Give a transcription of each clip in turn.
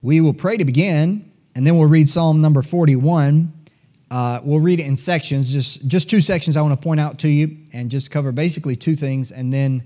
We will pray to begin, and then we'll read Psalm number 41. We'll read it in sections, just two sections I want to point out to you, and just cover basically two things, and then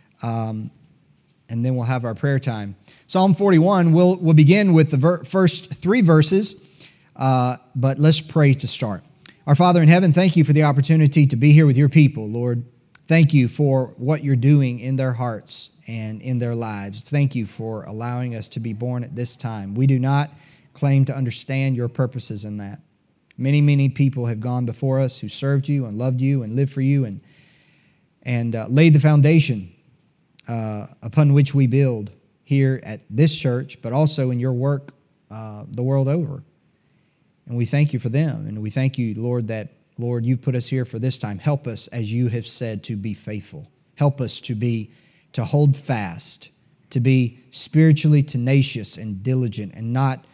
we'll have our prayer time. Psalm 41, we'll begin with the first three verses, but let's pray to start. Our Father in heaven, thank you for the opportunity to be here with your people, Lord. Thank you for what you're doing in their hearts and in their lives. Thank you for allowing us to be born at this time. We do not claim to understand your purposes in that. Many, many people have gone before us who served you and loved you and lived for you and laid the foundation upon which we build here at this church, but also in your work the world over. And we thank you for them. And we thank you, Lord, that, Lord, you've put us here for this time. Help us, as you have said, to be faithful. Help us to hold fast, to be spiritually tenacious and diligent, and not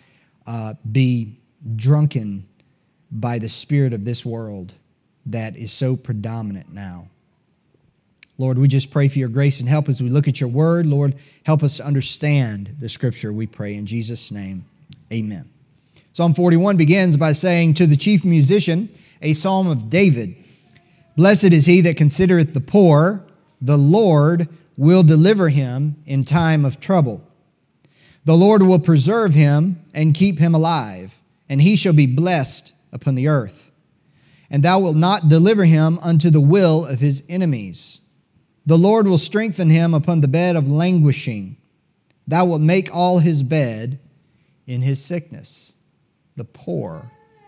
be drunken by the spirit of this world that is so predominant now. Lord, we just pray for your grace and help as we look at your word. Lord, help us to understand the scripture, we pray in Jesus' name. Amen. Psalm 41 begins by saying, to the chief musician, a psalm of David, blessed is he that considereth the poor, the Lord will deliver him in time of trouble. The Lord will preserve him and keep him alive, and he shall be blessed upon the earth. And thou wilt not deliver him unto the will of his enemies. The Lord will strengthen him upon the bed of languishing. Thou wilt make all his bed in his sickness. The poor.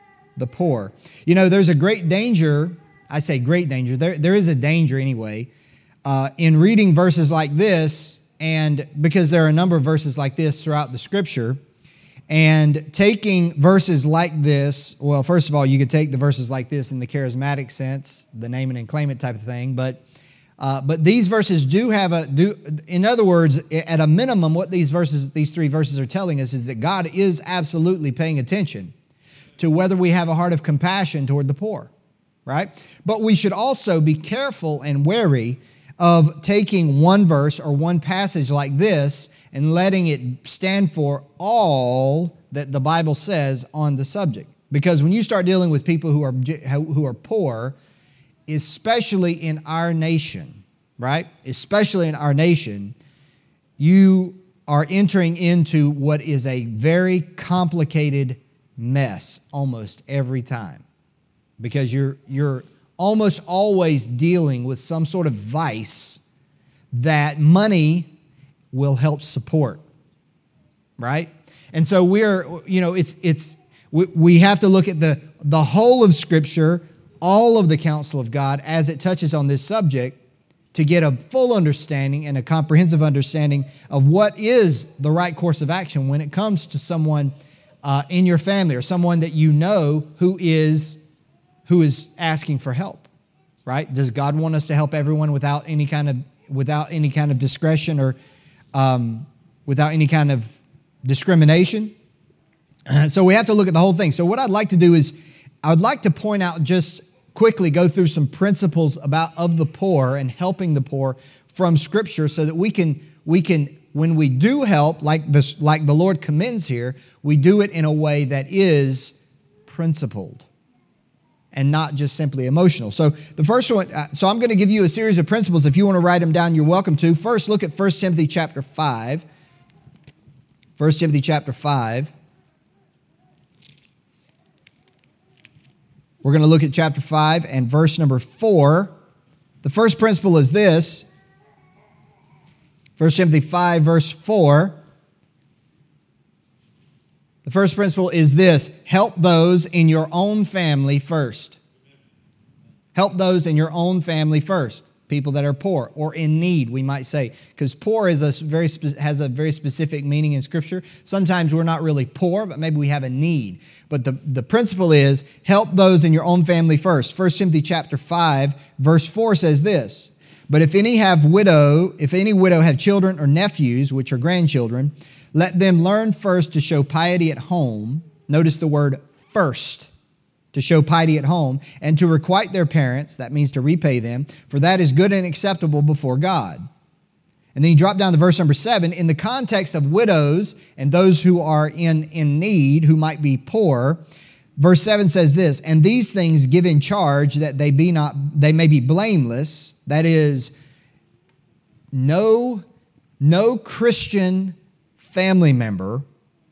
You know, there's a great danger. I say great danger. There is a danger anyway in reading verses like this, and because there are a number of verses like this throughout the Scripture, and taking verses like this. Well, first of all, you could take the verses like this in the charismatic sense, the name it and claim it type of thing, but these verses do have in other words, at a minimum, what these three verses are telling us is that God is absolutely paying attention to whether we have a heart of compassion toward the poor, right? But we should also be careful and wary of taking one verse or one passage like this and letting it stand for all that the Bible says on the subject. Because when you start dealing with people who are poor, especially in our nation, right? Especially in our nation, you are entering into what is a very complicated mess almost every time. Because you're almost always dealing with some sort of vice that money will help support, right? And so we have to look at the whole of Scripture, all of the counsel of God as it touches on this subject to get a full understanding and a comprehensive understanding of what is the right course of action when it comes to someone in your family or someone that you know who is asking for help, right? Does God want us to help everyone without any kind of discretion or without any kind of discrimination? So we have to look at the whole thing. So what I'd like to do is I would like to point out, just quickly go through some principles of the poor and helping the poor from Scripture, so that we can when we do help like the Lord commends here, we do it in a way that is principled and not just simply emotional. So the first one, I'm going to give you a series of principles. If you want to write them down, you're welcome to. First, look at 1 Timothy chapter 5. 1 Timothy chapter 5. We're going to look at chapter 5 and verse number 4. The first principle is this. 1 Timothy 5, verse 4. The first principle is this: help those in your own family first. Help those in your own family first. People that are poor or in need, we might say. Because poor has a very specific meaning in Scripture. Sometimes we're not really poor, but maybe we have a need. But the principle is, help those in your own family first. 1 Timothy chapter 5, verse 4 says this: but if any widow have children or nephews, which are grandchildren, let them learn first to show piety at home. Notice the word first. To show piety at home, and to requite their parents, that means to repay them, for that is good and acceptable before God. And then you drop down to verse number 7. In the context of widows and those who are in need, who might be poor, verse 7 says this, and these things give in charge that they may be blameless. That is, no Christian family member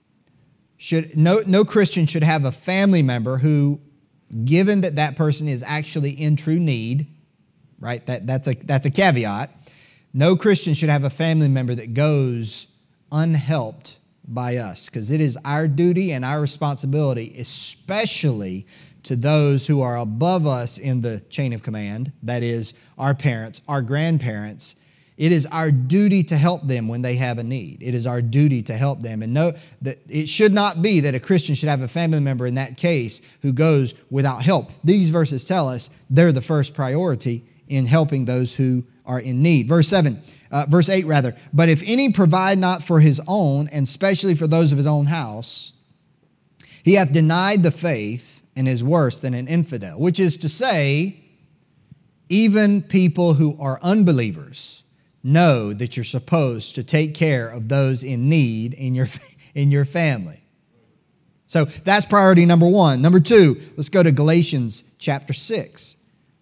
no Christian should have a family member who, given that person is actually in true need, right? That's a caveat. No Christian should have a family member that goes unhelped by us, because it is our duty and our responsibility, especially to those who are above us in the chain of command, that is, our parents, our grandparents. It is our duty to help them when they have a need. It is our duty to help them. And know that it should not be that a Christian should have a family member in that case who goes without help. These verses tell us they're the first priority in helping those who are in need. Verse 8, but if any provide not for his own, and especially for those of his own house, he hath denied the faith and is worse than an infidel. Which is to say, even people who are unbelievers know that you're supposed to take care of those in need in your family. So that's priority number 1. Number 2, let's go to Galatians chapter 6.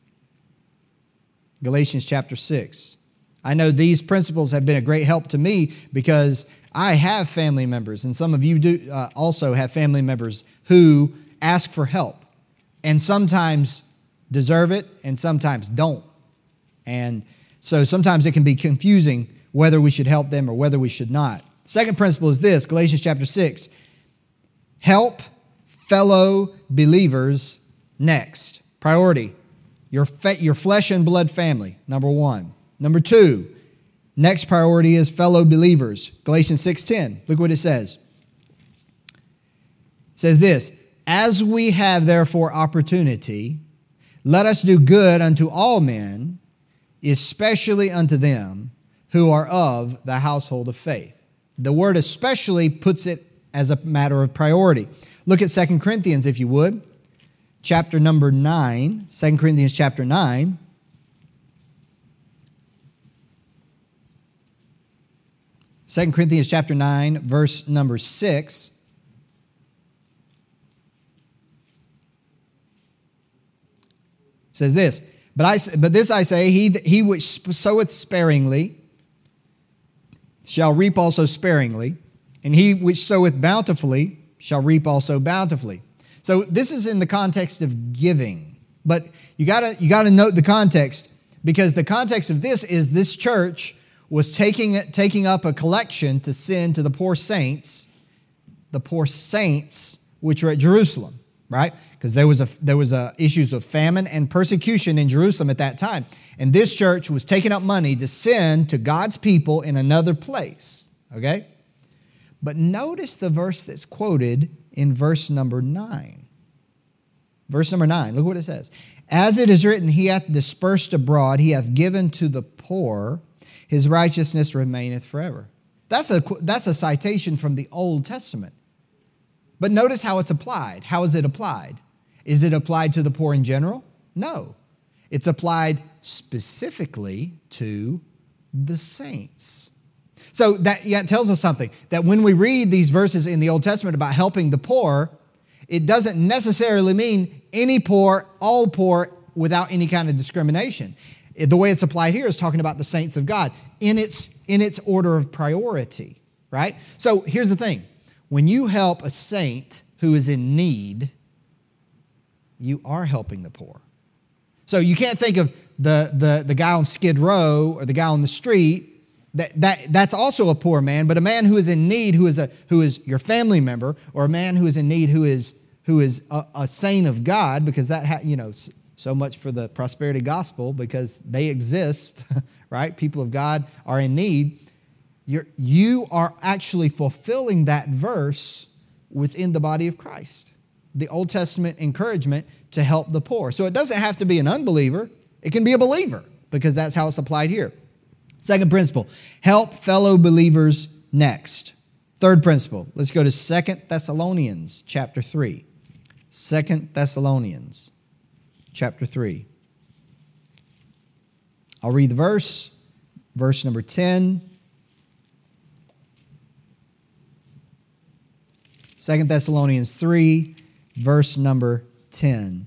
Galatians chapter 6. I know these principles have been a great help to me because I have family members, and some of you do also have family members who ask for help and sometimes deserve it and sometimes don't. And so sometimes it can be confusing whether we should help them or whether we should not. Second principle is this, Galatians chapter 6. Help fellow believers next. Priority, your flesh and blood family, number 1. Number 2, next priority is fellow believers. Galatians 6:10, look what it says. It says this, as we have therefore opportunity, let us do good unto all men, especially unto them who are of the household of faith. The word especially puts it as a matter of priority. Look at 2 Corinthians, if you would. Chapter number 9, 2 Corinthians chapter 9. 2 Corinthians chapter 9, verse number 6. Says this, but this I say, he which soweth sparingly shall reap also sparingly, and he which soweth bountifully shall reap also bountifully. So this is in the context of giving, but you gotta note the context, because the context of this is this church was taking up a collection to send to the poor saints which are at Jerusalem, right? Because there was issues of famine and persecution in Jerusalem at that time. And this church was taking up money to send to God's people in another place, okay? But notice the verse that's quoted in verse number 9. Verse number 9, look what it says. As it is written, he hath dispersed abroad, he hath given to the poor, his righteousness remaineth forever. That's a citation from the Old Testament. But notice how it's applied. How is it applied? Is it applied to the poor in general? No. It's applied specifically to the saints. So that tells us something, that when we read these verses in the Old Testament about helping the poor, it doesn't necessarily mean any poor, all poor, without any kind of discrimination. The way it's applied here is talking about the saints of God in its order of priority, right? So here's the thing. When you help a saint who is in need, you are helping the poor. So you can't think of the guy on Skid Row or the guy on the street. That's also a poor man, but a man who is in need, who is your family member, or a man who is in need, who is a saint of God, because so much for the prosperity gospel, because they exist, right? People of God are in need. You are actually fulfilling that verse within the body of Christ. The Old Testament encouragement to help the poor. So it doesn't have to be an unbeliever. It can be a believer, because that's how it's applied here. Second principle, help fellow believers next. Third principle, let's go to 2 Thessalonians chapter 3. 2 Thessalonians chapter 3. I'll read the verse number 10 2 Thessalonians 3, verse number 10.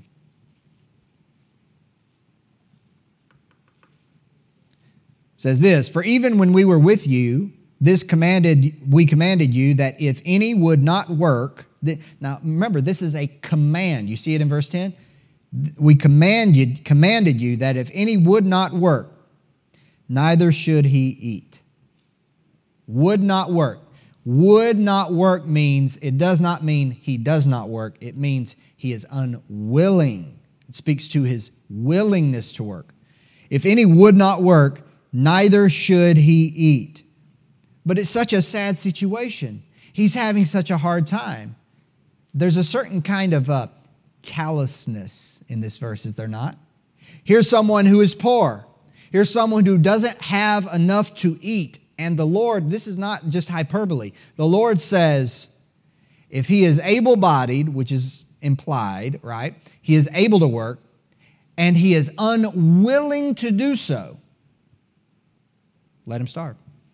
It says this, "For even when we were with you, we commanded you that if any would not work," now remember, this is a command. You see it in verse 10? "We commanded you that if any would not work, neither should he eat." Would not work. Would not work means, it does not mean he does not work. It means he is unwilling. It speaks to his willingness to work. If any would not work, neither should he eat. But it's such a sad situation. He's having such a hard time. There's a certain kind of callousness in this verse, is there not? Here's someone who is poor. Here's someone who doesn't have enough to eat. And the Lord, this is not just hyperbole. The Lord says, if he is able-bodied, which is implied, right? He is able to work, and he is unwilling to do so, let him starve.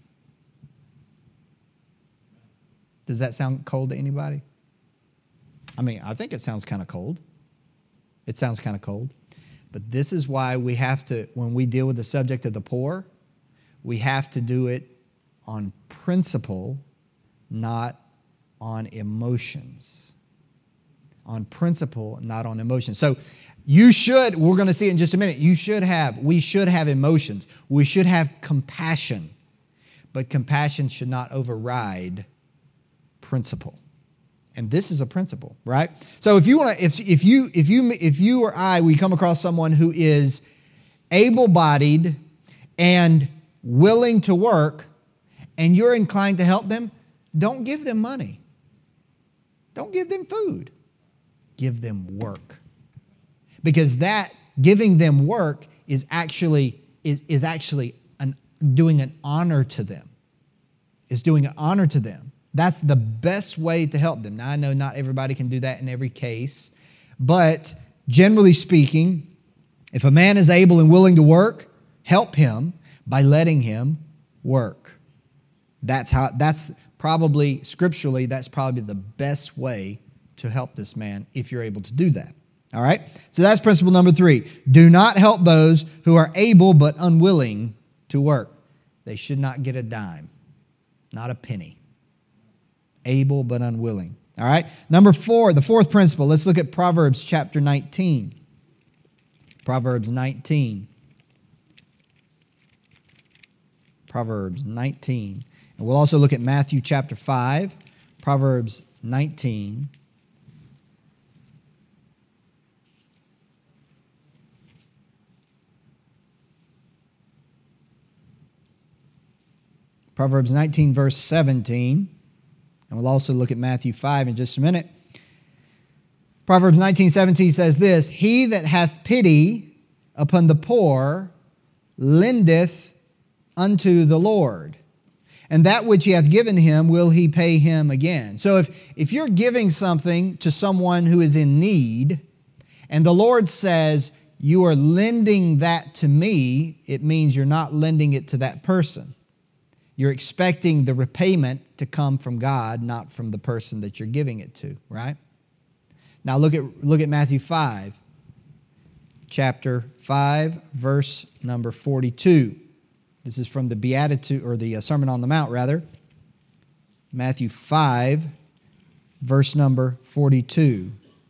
Does that sound cold to anybody? I mean, I think it sounds kind of cold. It sounds kind of cold. But this is why we have to, when we deal with the subject of the poor, we have to do it on principle, not on emotions. On principle, not on emotions. So you should, we're going to see it in just a minute, we should have emotions. We should have compassion. But compassion should not override principle. And this is a principle, right? So if you or I, we come across someone who is able-bodied and willing to work, and you're inclined to help them, don't give them money. Don't give them food. Give them work. Because that giving them work is actually doing an honor to them. It's doing an honor to them. That's the best way to help them. Now, I know not everybody can do that in every case, but generally speaking, if a man is able and willing to work, help him by letting him work. That's probably, scripturally, that's probably the best way to help this man if you're able to do that. All right? So that's principle number 3. Do not help those who are able but unwilling to work. They should not get a dime, not a penny. Able but unwilling. All right? Number 4, the fourth principle. Let's look at Proverbs chapter 19. Proverbs 19. Proverbs 19. And we'll also look at Matthew chapter 5. Proverbs 19. Proverbs 19, verse 17. And we'll also look at Matthew 5 in just a minute. Proverbs 19:17 says this, "He that hath pity upon the poor lendeth unto the Lord, and that which he hath given him will he pay him again." So if you're giving something to someone who is in need, and the Lord says, you are lending that to me, it means you're not lending it to that person. You're expecting the repayment to come from God, not from the person that you're giving it to, right? Now look at Matthew 5. Chapter 5, verse number 42. This is from the Beatitude, or the Sermon on the Mount, rather. Matthew 5, verse number 42.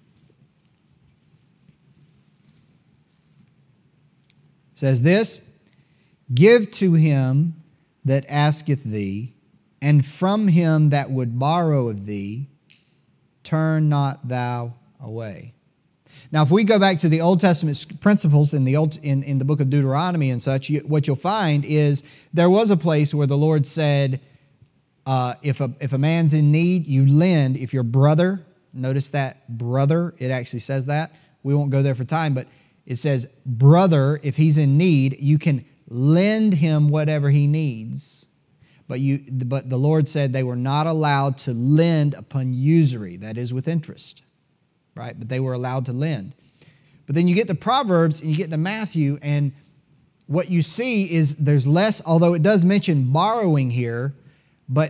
It says this, "Give to him that asketh thee, and from him that would borrow of thee, turn not thou away." Now, if we go back to the Old Testament principles in the book of Deuteronomy and such, what you'll find is there was a place where the Lord said, if a man's in need, you lend. If your brother, notice that brother, it actually says that. We won't go there for time, but it says brother, if he's in need, you can lend him whatever he needs. But the Lord said they were not allowed to lend upon usury, that is with interest, right? But they were allowed to lend. But then you get to Proverbs and you get to Matthew, and what you see is there's less, although it does mention borrowing here, but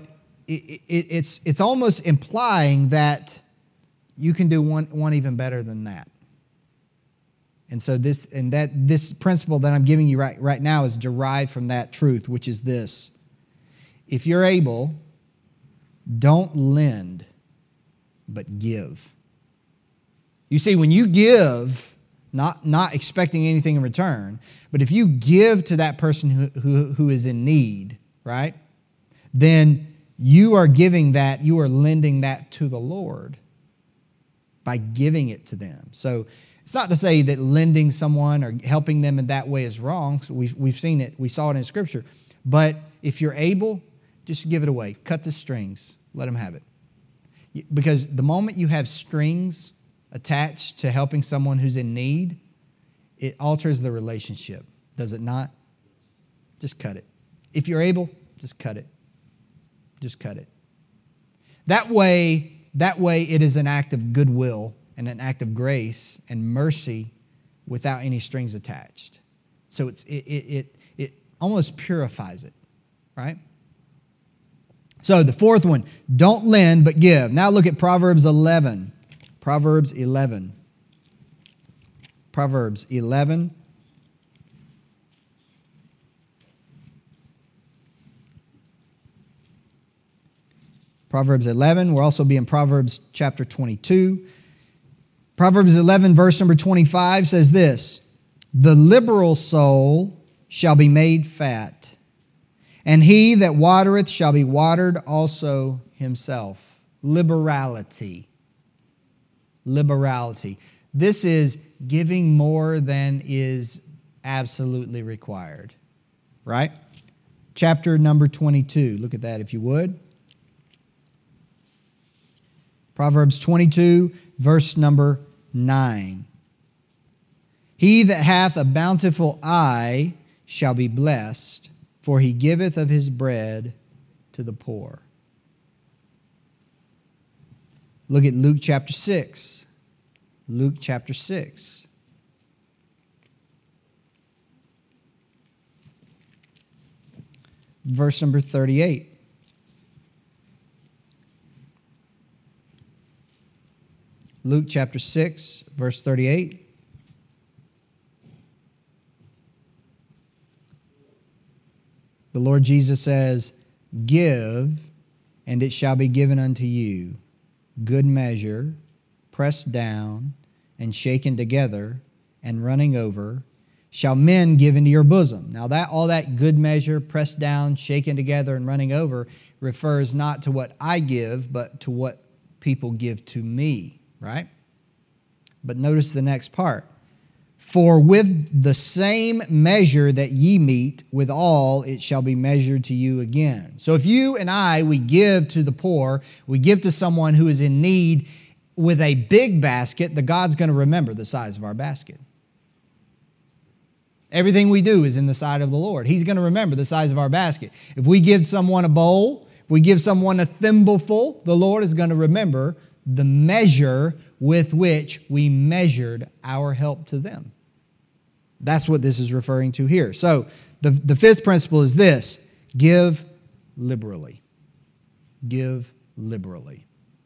it's almost implying that you can do one even better than that. And so this principle that I'm giving you right now is derived from that truth, which is this: if you're able, don't lend, but give. You see, when you give, not expecting anything in return, but if you give to that person who is in need, right, then you are giving that, you are lending that to the Lord by giving it to them. So it's not to say that lending someone or helping them in that way is wrong. So we've seen it, we saw it in Scripture. But if you're able, just give it away. Cut the strings. Let them have it. Because the moment you have strings attached to helping someone who's in need, it alters the relationship. Does it not? Just cut it. If you're able, just cut it. Just cut it. That way it is an act of goodwill and an act of grace and mercy without any strings attached. So it almost purifies it, right? So the fourth one, don't lend but give. Now look at Proverbs 11. Proverbs 11. Proverbs 11. Proverbs 11. We'll also be in Proverbs chapter 22. Proverbs 11, verse number 25 says this: the liberal soul shall be made fat, and he that watereth shall be watered also himself. Liberality. Liberality. This is giving more than is absolutely required. Right? Chapter number 22. Look at that if you would. Proverbs 22, verse number 9. He that hath a bountiful eye shall be blessed, for he giveth of his bread to the poor. Look at Luke chapter 6. Luke chapter 6. Verse number 38. Luke chapter 6, verse 38. The Lord Jesus says, give, and it shall be given unto you. Good measure, pressed down, and shaken together, and running over, shall men give into your bosom. Now all that good measure, pressed down, shaken together, and running over refers not to what I give, but to what people give to me. Right? But notice the next part. For with the same measure that ye meet, withal it shall be measured to you again. So if you and I, we give to the poor, we give to someone who is in need with a big basket, the God's going to remember the size of our basket. Everything we do is in the sight of the Lord. He's going to remember the size of our basket. If we give someone a bowl, if we give someone a thimbleful, the Lord is going to remember the measure with which we measured our help to them. That's what this is referring to here. So the fifth principle is this: give liberally. Give liberally.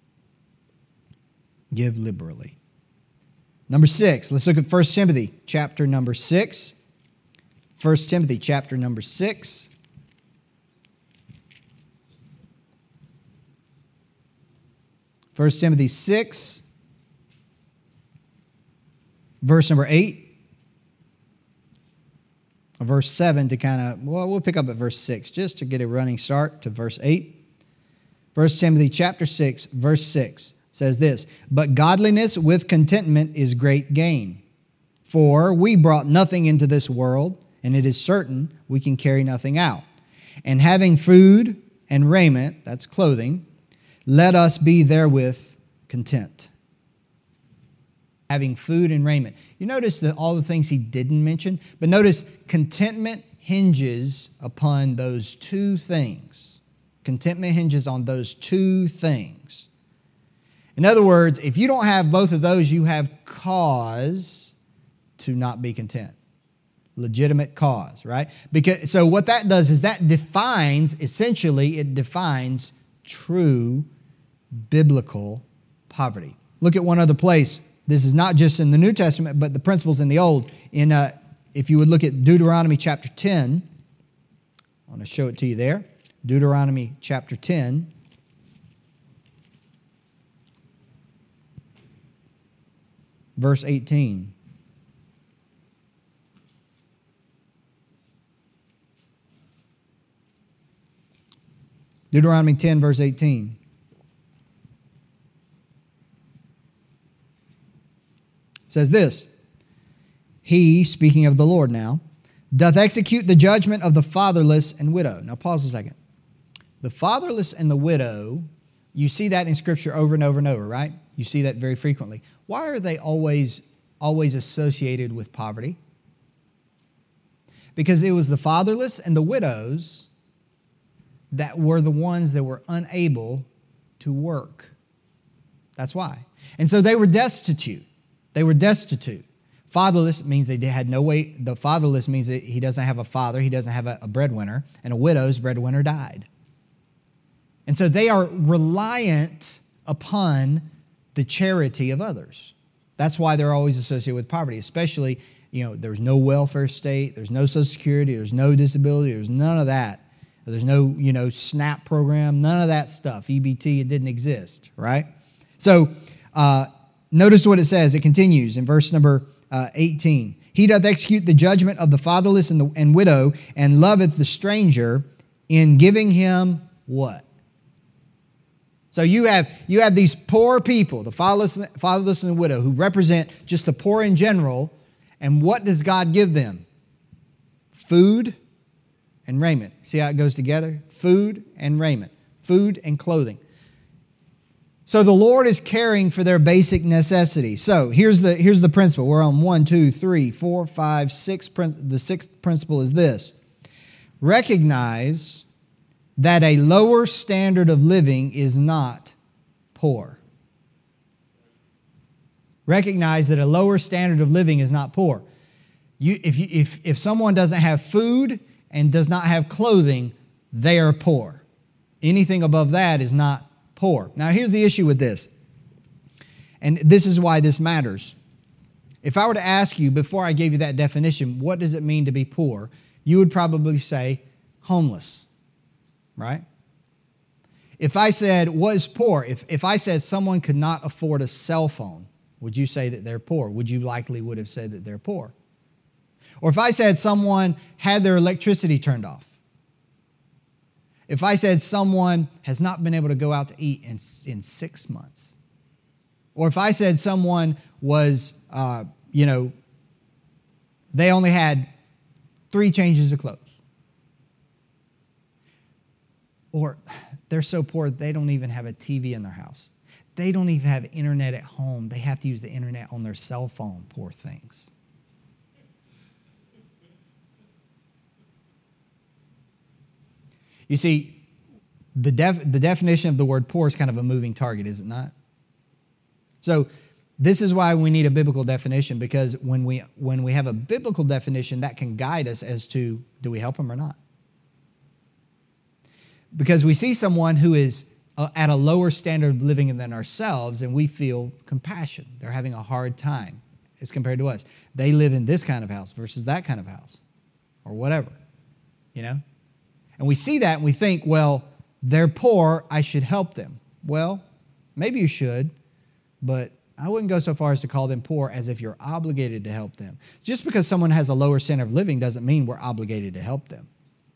Give liberally. Number 6, let's look at 1 Timothy chapter number 6. 1 Timothy chapter number 6. First Timothy 6, verse number 8. Verse 7 to we'll pick up at verse 6 just to get a running start to verse 8. 1 Timothy chapter 6, verse 6 says this: but godliness with contentment is great gain. For we brought nothing into this world, and it is certain we can carry nothing out. And having food and raiment, that's clothing, let us be therewith content. Having food and raiment. You notice that all the things he didn't mention, but notice contentment hinges upon those two things. Contentment hinges on those two things. In other words, if you don't have both of those, you have cause to not be content. Legitimate cause, right? So what that does is that defines, essentially, it defines true biblical poverty. Look at one other place. This is not just in the New Testament, but the principles in the Old. If you would look at Deuteronomy chapter 10, I want to show it to you there. Deuteronomy chapter 10. Verse 18. Deuteronomy 10, verse 18. It says this, He, speaking of the Lord now, doth execute the judgment of the fatherless and widow. Now pause a second. The fatherless and the widow, you see that in Scripture over and over and over, right? You see that very frequently. Why are they always associated with poverty? Because it was the fatherless and the widows that were the ones that were unable to work. That's why. And so they were destitute. They were destitute. Fatherless means they had no way. The fatherless means that he doesn't have a father. He doesn't have a breadwinner. And a widow's breadwinner died. And so they are reliant upon the charity of others. That's why they're always associated with poverty, especially, there's no welfare state, there's no Social Security, there's no disability, there's none of that. There's no SNAP program, none of that stuff. EBT, it didn't exist, right? So notice what it says. It continues in verse number 18. He doth execute the judgment of the fatherless and widow, and loveth the stranger in giving him what? So you have these poor people, the fatherless and the widow, who represent just the poor in general. And what does God give them? Food and raiment. See how it goes together? Food and raiment. Food and clothing. So the Lord is caring for their basic necessities. So here's the principle. We're on 1, 2, 3, 4, 5, 6. The sixth principle is this. Recognize that a lower standard of living is not poor. Recognize that a lower standard of living is not poor. If someone doesn't have food and does not have clothing, they are poor. Anything above that is not poor. Now here's the issue with this. And this is why this matters. If I were to ask you, before I gave you that definition, what does it mean to be poor? You would probably say homeless, right? If I said, what is poor? If I said someone could not afford a cell phone, would you say that they're poor? Would you likely would have said that they're poor? Or if I said someone had their electricity turned off. If I said someone has not been able to go out to eat in 6 months. Or if I said someone was, they only had 3 changes of clothes. Or they're so poor they don't even have a TV in their house. They don't even have internet at home. They have to use the internet on their cell phone, poor things. You see, the definition of the word poor is kind of a moving target, is it not? So this is why we need a biblical definition, because when we have a biblical definition, that can guide us as to, do we help them or not? Because we see someone who is at a lower standard of living than ourselves, and we feel compassion. They're having a hard time as compared to us. They live in this kind of house versus that kind of house, or whatever, And we see that and we think, well, they're poor, I should help them. Well, maybe you should, but I wouldn't go so far as to call them poor as if you're obligated to help them. Just because someone has a lower standard of living doesn't mean we're obligated to help them.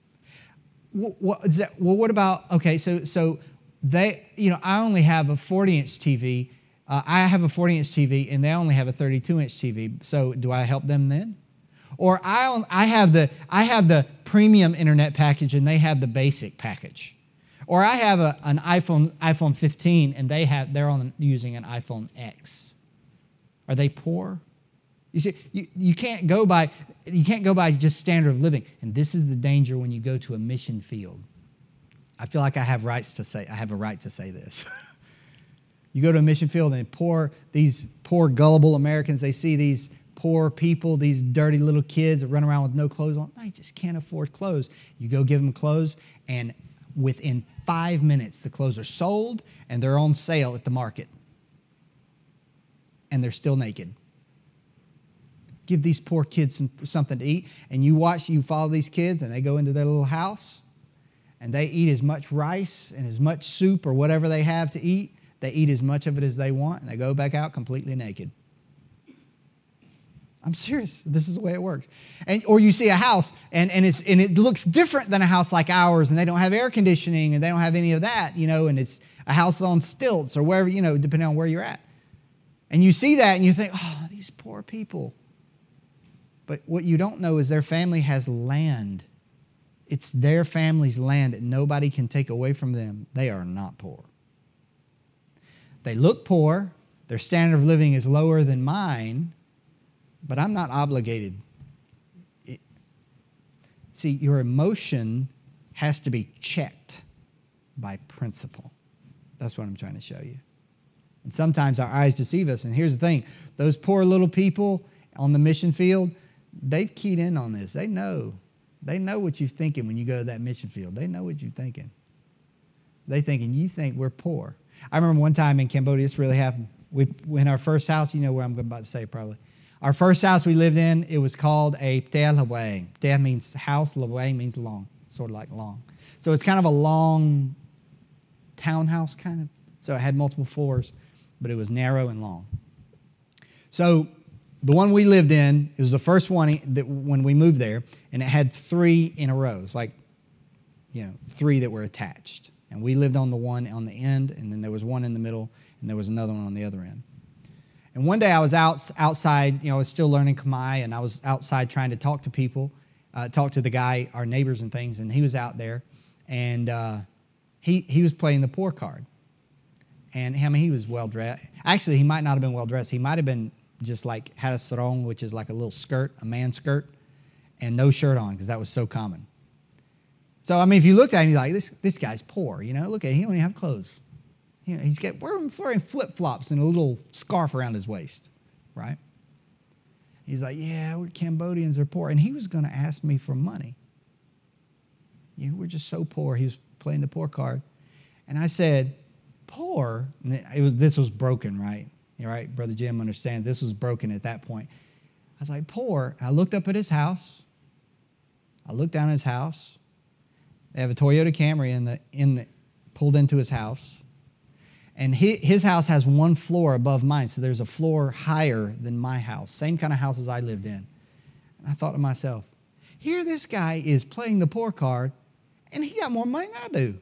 What about, okay, so they, I only have a 40-inch TV. I have a 40-inch TV and they only have a 32-inch TV. So do I help them then? Or I have the premium internet package and they have the basic package. Or I have an iPhone 15 and they're using an iPhone X. Are they poor? You see, you can't go by just standard of living. And this is the danger when you go to a mission field. I feel like I have a right to say this. You go to a mission field and these poor gullible Americans, they see these poor people, these dirty little kids that run around with no clothes on. They just can't afford clothes. You go give them clothes, and within 5 minutes, the clothes are sold and they're on sale at the market. And they're still naked. Give these poor kids something to eat. And you follow these kids and they go into their little house and they eat as much rice and as much soup or whatever they have to eat. They eat as much of it as they want and they go back out completely naked. I'm serious. This is the way it works. Or you see a house and it looks different than a house like ours, and they don't have air conditioning and they don't have any of that, and it's a house on stilts or wherever, depending on where you're at. And you see that and you think, oh, these poor people. But what you don't know is their family has land. It's their family's land that nobody can take away from them. They are not poor. They look poor. Their standard of living is lower than mine. But I'm not obligated. See, your emotion has to be checked by principle. That's what I'm trying to show you. And sometimes our eyes deceive us. And here's the thing. Those poor little people on the mission field, they've keyed in on this. They know. They know what you're thinking when you go to that mission field. They know what you're thinking. They're thinking, you think we're poor. I remember one time in Cambodia, this really happened. In our first house, you know where I'm about to say probably. Our first house we lived in, it was called a Pte Lawai. Pte means house, Lawai means long, sort of like long. So it's kind of a long townhouse kind of. So it had multiple floors, but it was narrow and long. So the one we lived in, it was the first one that when we moved there, and it had 3 in a row. It's like, 3 that were attached. And we lived on the one on the end, and then there was one in the middle, and there was another one on the other end. And one day I was outside, I was still learning Khmer, and I was outside trying to talk to people, talk to the guy, our neighbors and things, and he was out there, and he was playing the poor card. And he was well-dressed. Actually, he might not have been well-dressed. He might have been just like had a sarong, which is like a little skirt, a man skirt, and no shirt on, because that was so common. So, if you looked at him, you're like, this guy's poor, look at him, he don't even have clothes. He's wearing flip-flops and a little scarf around his waist, right? He's like, yeah, we're Cambodians are poor. And he was going to ask me for money. We're just so poor. He was playing the poor card. And I said, poor? And this was broken, right? Right? Brother Jim understands this was broken at that point. I was like, poor? And I looked up at his house. I looked down at his house. They have a Toyota Camry pulled into his house. And his house has 1 floor above mine, so there's a floor higher than my house. Same kind of houses I lived in. And I thought to myself, here this guy is playing the poor card, and he got more money than I do.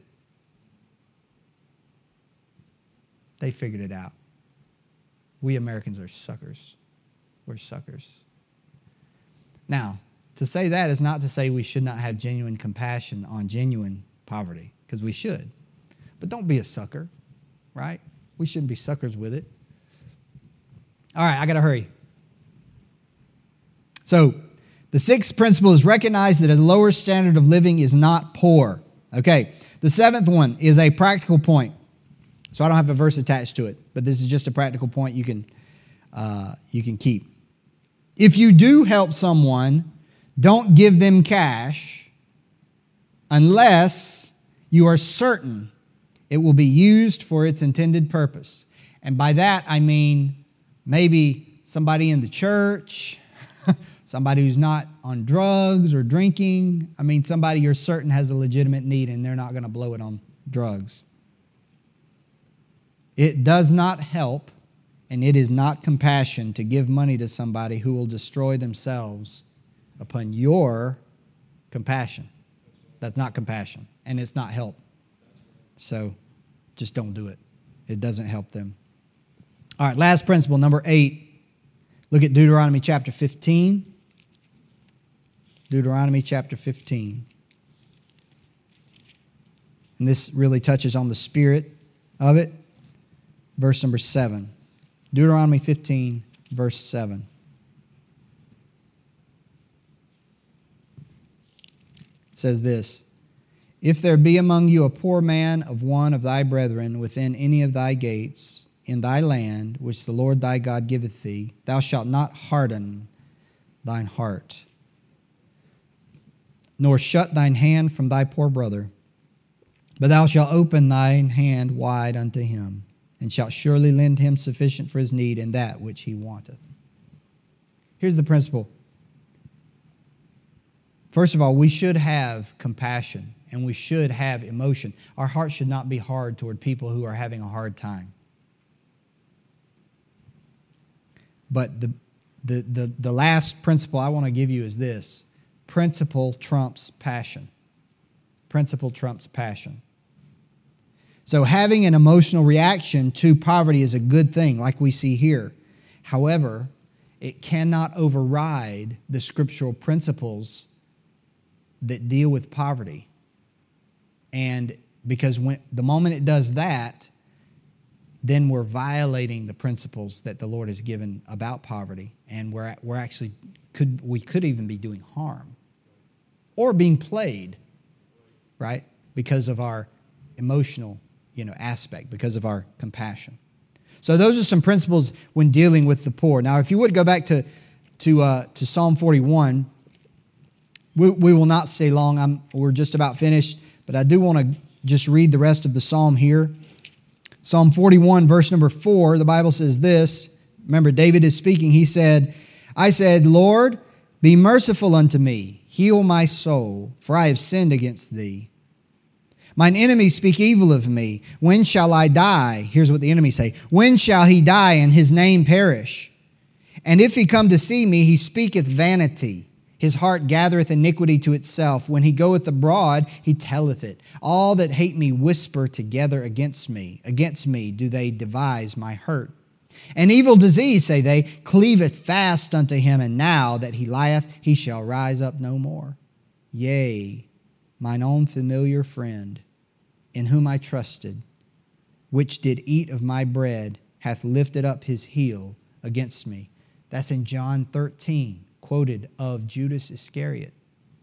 They figured it out. We Americans are suckers. We're suckers. Now, to say that is not to say we should not have genuine compassion on genuine poverty, because we should. But don't be a sucker. Right? We shouldn't be suckers with it. All right, I got to hurry. So, the 6th principle is recognize that a lower standard of living is not poor. Okay, the 7th one is a practical point. So I don't have a verse attached to it, but this is just a practical point you can keep. If you do help someone, don't give them cash unless you are certain it will be used for its intended purpose. And by that, I mean maybe somebody in the church, somebody who's not on drugs or drinking. Somebody you're certain has a legitimate need and they're not going to blow it on drugs. It does not help, and it is not compassion to give money to somebody who will destroy themselves upon your compassion. That's not compassion, and it's not help. So just don't do it. It doesn't help them. All right, last principle, number 8. Look at Deuteronomy chapter 15. Deuteronomy chapter 15. And this really touches on the spirit of it. Verse number 7. Deuteronomy 15, verse 7. It says this. If there be among you a poor man of one of thy brethren within any of thy gates in thy land, which the Lord thy God giveth thee, thou shalt not harden thine heart, nor shut thine hand from thy poor brother, But thou shalt open thine hand wide unto him, and shalt surely lend him sufficient for his need in that which he wanteth. Here's the principle. First of all, we should have compassion and we should have emotion. Our heart should not be hard toward people who are having a hard time. But the last principle I want to give you is this. Principle trumps passion. Principle trumps passion. So having an emotional reaction to poverty is a good thing, like we see here. However, it cannot override the scriptural principles that deal with poverty. And because the moment it does that, then we're violating the principles that the Lord has given about poverty, and we're actually we could even be doing harm or being played, right? Because of our emotional, aspect, because of our compassion. So those are some principles when dealing with the poor. Now, if you would go back to Psalm 41, we will not stay long. We're just about finished, but I do want to just read the rest of the psalm here. Psalm 41, verse number 4, the Bible says this. Remember, David is speaking. He said, I said, Lord, be merciful unto me. Heal my soul, for I have sinned against thee. Mine enemies speak evil of me. When shall I die? Here's what the enemies say. When shall he die and his name perish? And if he come to see me, he speaketh vanity. His heart gathereth iniquity to itself. When he goeth abroad, he telleth it. All that hate me whisper together against me. Against me do they devise my hurt. An evil disease, say they, cleaveth fast unto him, and now that he lieth, he shall rise up no more. Yea, mine own familiar friend, in whom I trusted, which did eat of my bread, hath lifted up his heel against me. That's in John 13. Quoted of Judas Iscariot.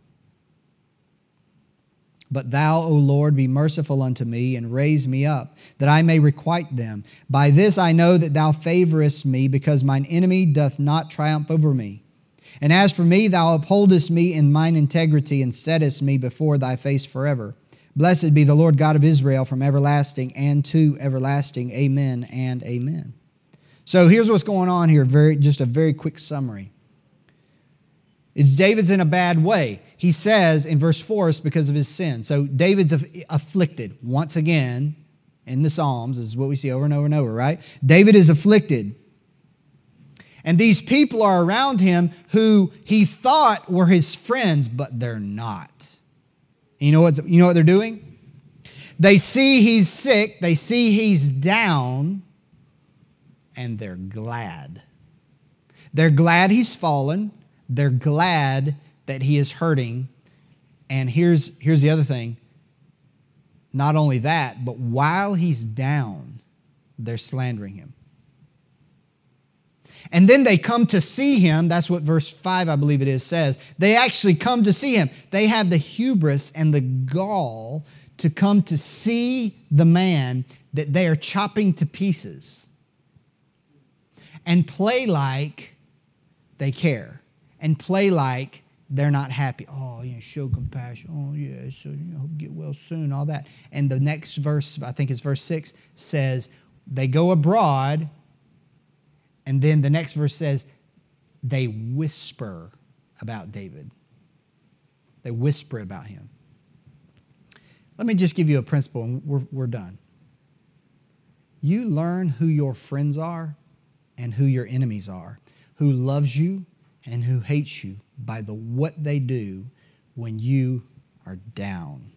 But thou, O Lord, be merciful unto me, and raise me up, that I may requite them. By this I know that thou favorest me, because mine enemy doth not triumph over me. And as for me, thou upholdest me in mine integrity, and settest me before thy face forever. Blessed be the Lord God of Israel from everlasting and to everlasting. Amen and amen. So here's what's going on here, just a very quick summary. It's David's in a bad way. He says in verse 4, it's because of his sin. So David's afflicted. Once again, in the Psalms, this is what we see over and over and over, right? David is afflicted. And these people are around him who he thought were his friends, but they're not. And you know what they're doing? They see he's sick, they see he's down, and they're glad. They're glad he's fallen. They're glad that he is hurting. And here's the other thing. Not only that, but while he's down, they're slandering him. And then they come to see him. That's what verse 5, I believe it is, says. They actually come to see him. They have the hubris and the gall to come to see the man that they are chopping to pieces and play like they care. And play like they're not happy. Oh, show compassion. Oh, yeah, so hope get well soon, all that. And the next verse, I think it's verse 6, says they go abroad, and then the next verse says they whisper about David. They whisper about him. Let me just give you a principle, and we're done. You learn who your friends are and who your enemies are, who loves you and who hates you by what they do when you are down,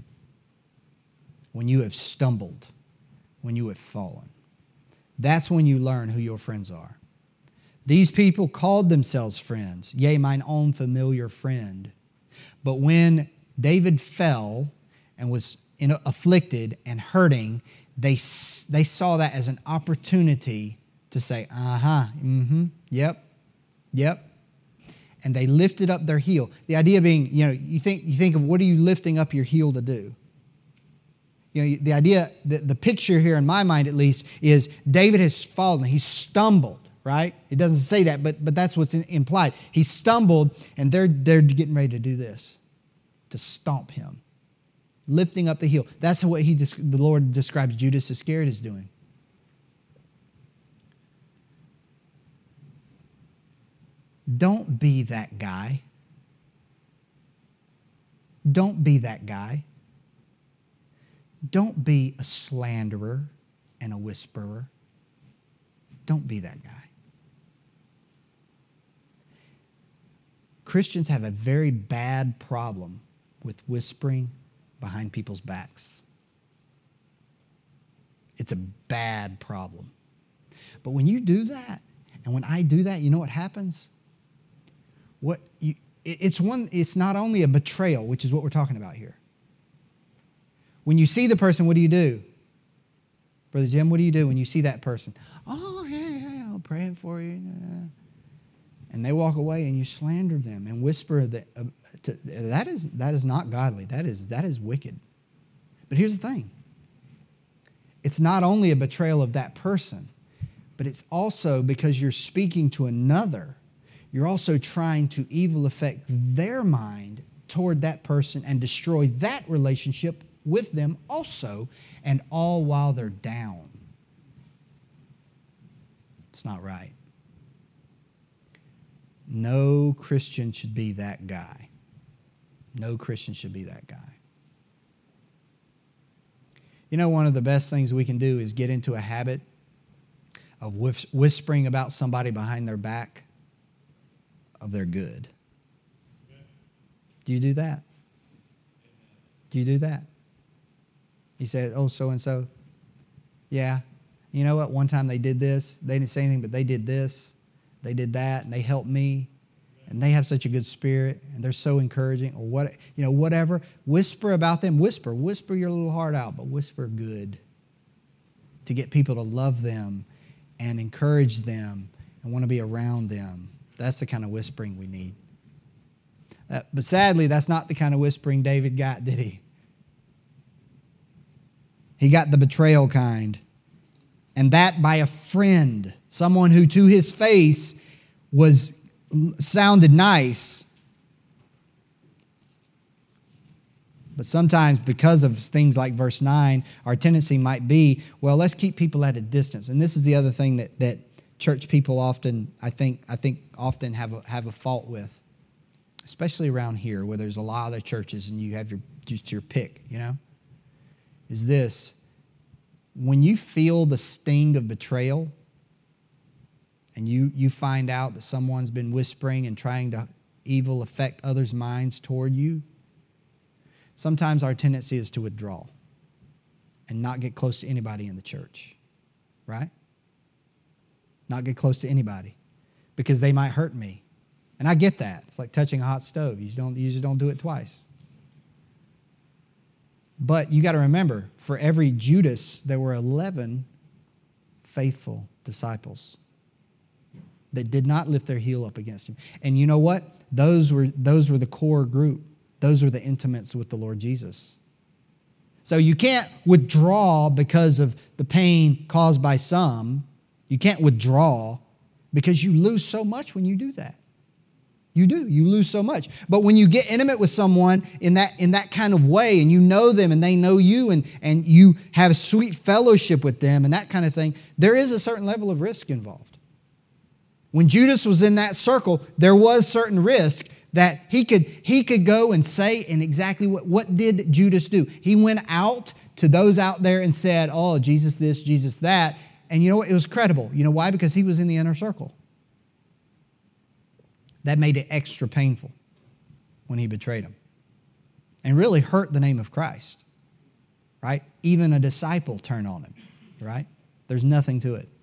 when you have stumbled, when you have fallen. That's when you learn who your friends are. These people called themselves friends, yea, mine own familiar friend. But when David fell and was afflicted and hurting, they saw that as an opportunity to say, yep. And they lifted up their heel. The idea being, you think of what are you lifting up your heel to do? The idea, the picture here in my mind at least, is David has fallen. He's stumbled, right? It doesn't say that, but that's what's implied. He stumbled, and they're getting ready to do this, to stomp him. lifting up the heel. That's what the Lord describes Judas Iscariot as doing. Don't be that guy. Don't be that guy. Don't be a slanderer and a whisperer. Don't be that guy. Christians have a very bad problem with whispering behind people's backs. It's a bad problem. But when you do that, and when I do that, you know what happens? It's not only a betrayal, which is what we're talking about here. When you see the person, what do? Brother Jim, what do you do when you see that person? Oh, hey, I'm praying for you. And they walk away and you slander them and whisper that is not godly. That is wicked. But here's the thing. It's not only a betrayal of that person, but it's also because you're speaking to another. You're also trying to evil affect their mind toward that person and destroy that relationship with them also, and all while they're down. It's not right. No Christian should be that guy. No Christian should be that guy. You know, one of the best things we can do is get into a habit of whispering about somebody behind their back of their good. Do you do that? Do you do that? You say, oh, so-and-so. Yeah. You know what? One time they did this. They didn't say anything, but they did this. They did that, and they helped me. And they have such a good spirit, and they're so encouraging, or what, whatever. Whisper about them. Whisper your little heart out, but whisper good to get people to love them and encourage them and want to be around them. That's the kind of whispering we need. But sadly, that's not the kind of whispering David got, did he? He got the betrayal kind. And that by a friend, someone who to his face sounded nice. But sometimes because of things like verse 9, our tendency might be, well, let's keep people at a distance. And this is the other thing that church people often, I think often have a fault with, especially around here where there's a lot of churches and you have your pick, is this. When you feel the sting of betrayal and you find out that someone's been whispering and trying to evil affect others' minds toward you, sometimes our tendency is to withdraw and not get close to anybody in the church, right? Not get close to anybody because they might hurt me. And I get that. It's like touching a hot stove. You just don't do it twice. But you got to remember, for every Judas, there were 11 faithful disciples that did not lift their heel up against him. And you know what? Those were the core group. Those were the intimates with the Lord Jesus. So you can't withdraw because of the pain caused by some. You can't withdraw because you lose so much when you do that. You do. You lose so much. But when you get intimate with someone in that kind of way, and you know them and they know you, and you have sweet fellowship with them and that kind of thing, there is a certain level of risk involved. When Judas was in that circle, there was certain risk that he could go and say, and exactly what did Judas do? He went out to those out there and said, oh, Jesus this, Jesus that. And you know what? It was credible. You know why? Because he was in the inner circle. That made it extra painful when he betrayed him and really hurt the name of Christ, right? Even a disciple turned on him, right? There's nothing to it.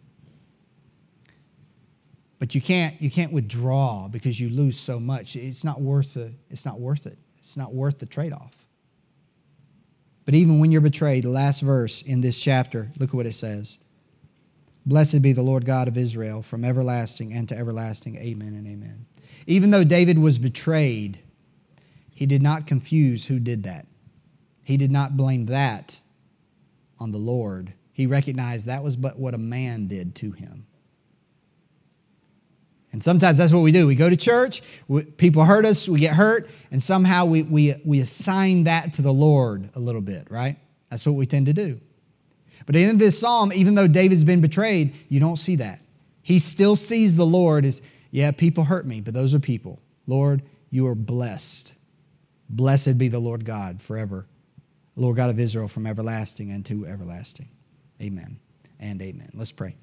But you can't withdraw because you lose so much. It's not worth it. It's not worth the trade-off. But even when you're betrayed, the last verse in this chapter, look at what it says. Blessed be the Lord God of Israel from everlasting and to everlasting. Amen and amen. Even though David was betrayed, he did not confuse who did that. He did not blame that on the Lord. He recognized that was but what a man did to him. And sometimes that's what we do. We go to church, people hurt us, we get hurt, and somehow we assign that to the Lord a little bit, right? That's what we tend to do. But at the end of this psalm, even though David's been betrayed, you don't see that. He still sees the Lord as, yeah, people hurt me, but those are people. Lord, you are blessed. Blessed be the Lord God forever. Lord God of Israel from everlasting and to everlasting. Amen and amen. Let's pray.